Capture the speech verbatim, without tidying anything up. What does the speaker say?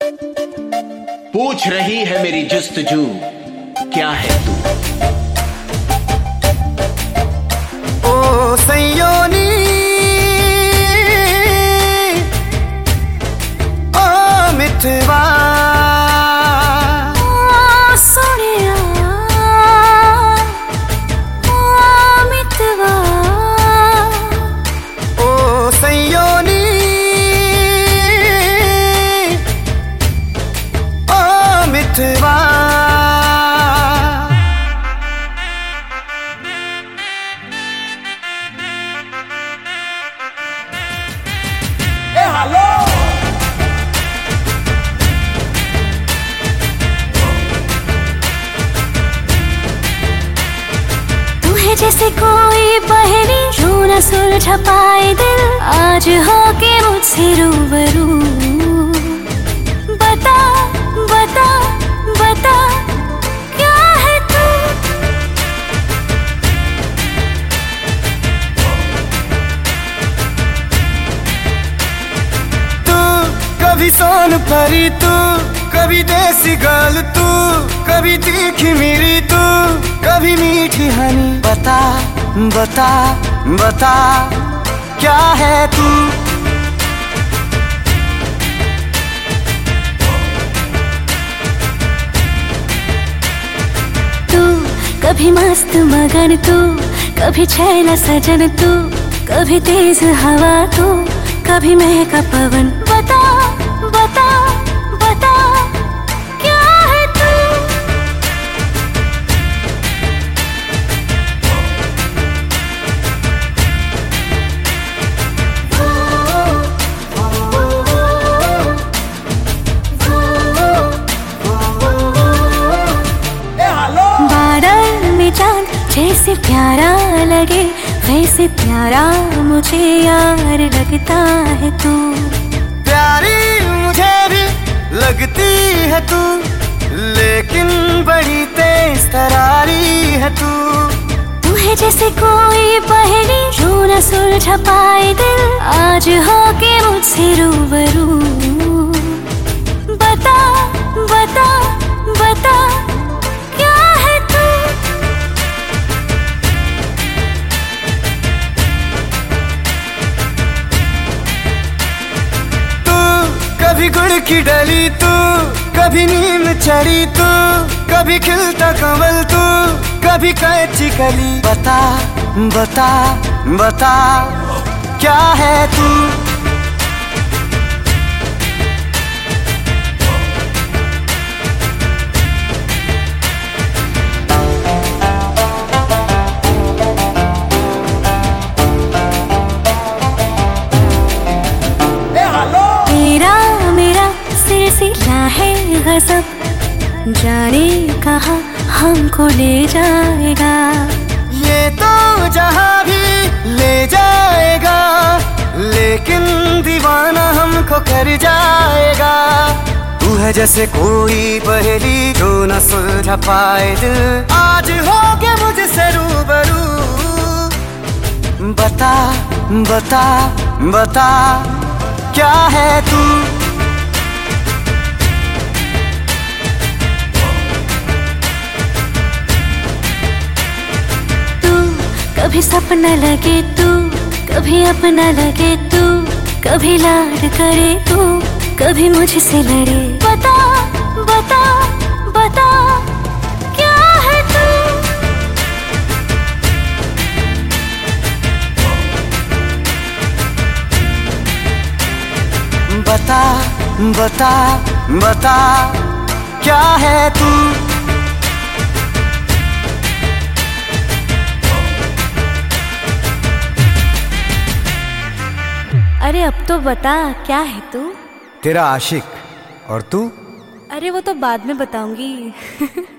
पूछ रही है मेरी जुस्तजू, क्या है तू? ओ सैयोनी ओ मिठवा जैसे कोई पहेली जो न सुलझा पाए दिल, आज हो के मुझसे रूबरू। बता बता बता क्या है तू? तू कभी सोन परी, तू कभी देसी गाल, तू कभी तीखी मेरी, तू कभी मीठी हनी। बता बता बता क्या है तू? तू कभी मस्त मगन, तू कभी छैला सजन, तू कभी तेज हवा, तू कभी महका पवन। बता बता बता क्या है तू? बादल में चांद जैसे प्यारा लगे, वैसे प्यारा मुझे यार लगता है तू। प्यारी मुझे भी लगती है तू, लेकिन बड़ी तेज तरारी है तू। तू है जैसे कोई पहेली जो न सुलझा पाए दिल, आज हो के मुझसे रूबरू। बता बता बता क्या है तू? तू कभी गुड़ की डली, तू कभी नीम चढ़ी, तू कभी खिलता कमल, तू कभी कैची कली। बता बता बता क्या है तू? है गजब, जाने कहाँ हमको ले जाएगा। ये तो जहाँ भी ले जाएगा, लेकिन दीवाना हमको कर जाएगा। तू है जैसे कोई पहेली जो न सुलझा पाए दिल, आज हो के मुझसे रूबरू। बता बता बता क्या है तू? कभी सपना लगे तू, कभी अपना लगे तू, कभी लाड करे तू, कभी मुझसे लड़े। बता बता बता क्या है तू? बता बता बता क्या है तू? अरे अब तो बता क्या है तू? तेरा आशिक। और तू? अरे वो तो बाद में बताऊंगी।